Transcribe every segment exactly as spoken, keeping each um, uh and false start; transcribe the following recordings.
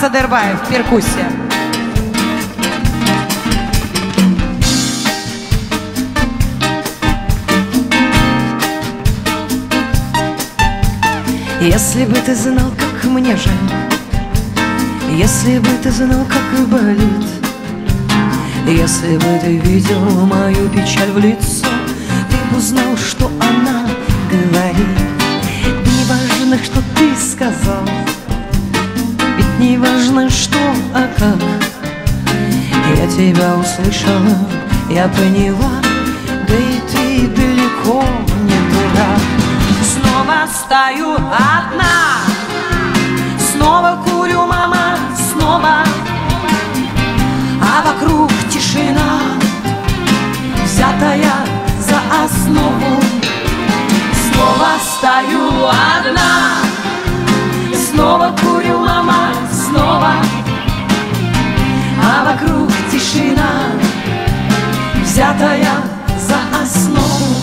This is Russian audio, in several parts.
Садырбаев, перкуссия. Если бы ты знал, как мне жаль, если бы ты знал, как болит, если бы ты видел мою печаль в лицо, ты бы узнал, что она говорит. Не важно, что ты сказал, ведь не важно, что, а как. Я тебя услышала, я поняла, да и ты далеко не дурак. Снова стою одна, снова курю, мама, снова, а вокруг тишина, взятая за основу. Снова стою одна, снова курю, мама, снова, а вокруг тишина, взятая за основу.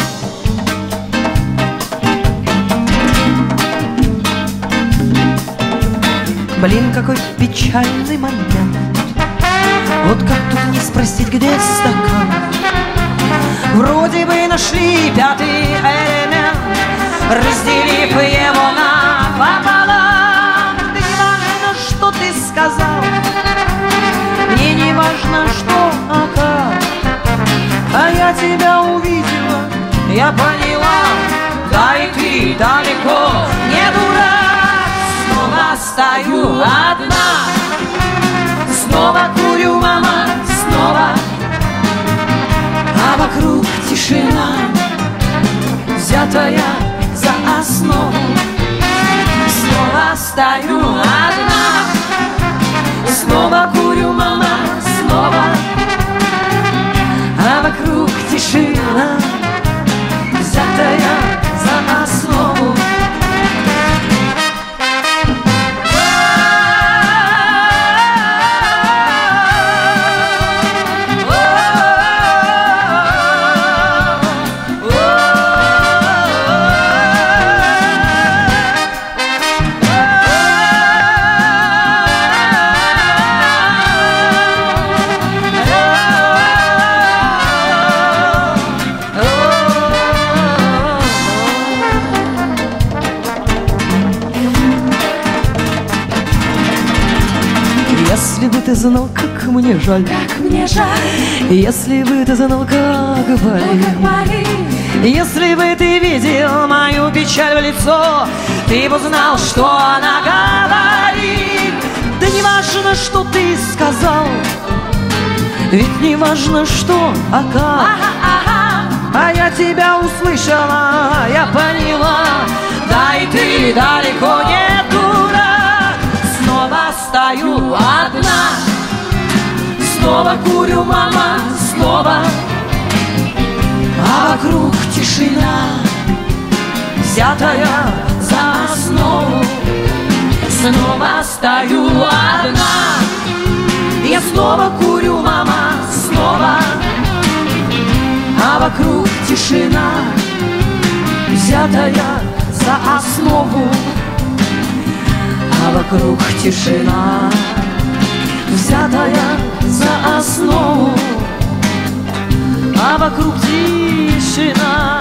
Блин, какой печальный момент. Вот как тут не спросить, где стакан? Вроде бы нашли пятый элемент, разделив его напополам. Да не важно, что ты сказал, мне не важно, что, а как. А я тебя увидела, я поняла, да и ты далеко не дурак. Снова стою одна, снова курю, мама, снова, а вокруг тишина, взятая за основу. Снова стою одна, снова курю, мама, снова, а вокруг тишина, взятая за основу. Если бы ты знал, как мне жаль, как мне жаль, если бы ты знал, как болит, если бы ты видел мою печаль в лицо, ты бы знал, что она говорит. Да не важно, что ты сказал, ведь не важно, что, а как. Ага, ага. А я тебя услышала, я поняла, да и ты далеко не дурак. Снова стою одна, снова курю, мама, снова, а вокруг тишина, взятая за основу. Снова стою одна, я снова курю, мама, снова, а вокруг тишина, взятая за основу. А вокруг тишина, взятая за основу. а вокруг тишина.